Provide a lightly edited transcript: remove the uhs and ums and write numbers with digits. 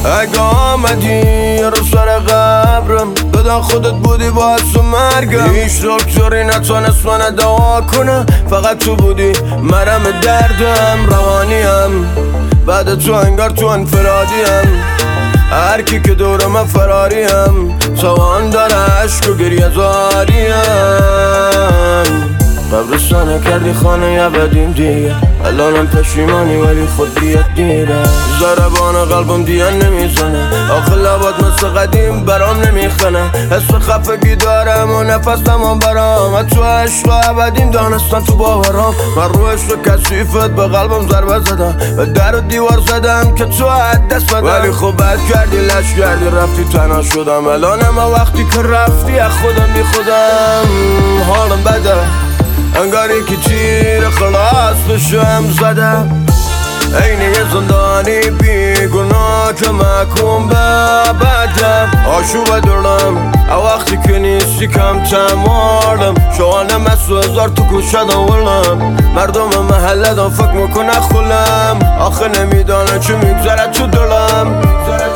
اگه آمدی رو سر قبرم بدن خودت بودی باعث مرگم. هیچ دکتری نتونست من دوا کنه، فقط تو بودی مرهم دردم. روانیم بعد تو انگار تو انفرادیم، هر کی که دور من فراریم. توان داره عشق و گریه زاریم. قبرستانه کردی خانه ابدیم دیگه، الانم پشیمانی ولی خود بیاد دیره. ضربان قلبم دیگه نمیزنه، آخه لبات مثل قدیم برام نمیخنه. حس خفگی دارم و نفس تمام برام، از تو عشق و ابدیم دانستن تو باورام. من رو عشق کثیفت به قلبم ضربه زدم، به در و دیوار زدم که تو دست بدم. ولی خب بد کردی لش کردی رفتی تنها شدم. الانم وقتی که رفتی از خودم بی خودم. حالم بده انگاری که تیر خلاص بشم زدم، اینه یه زندانی بیگناه که محکوم به بدم. آشوب دارم وقتی که نیستی کم تمالم، شوانم از 2000 تو گوشه دولم. مردم محله دان فکر میکنه خولم، آخه نمیدانه چه میگذره تو دلم.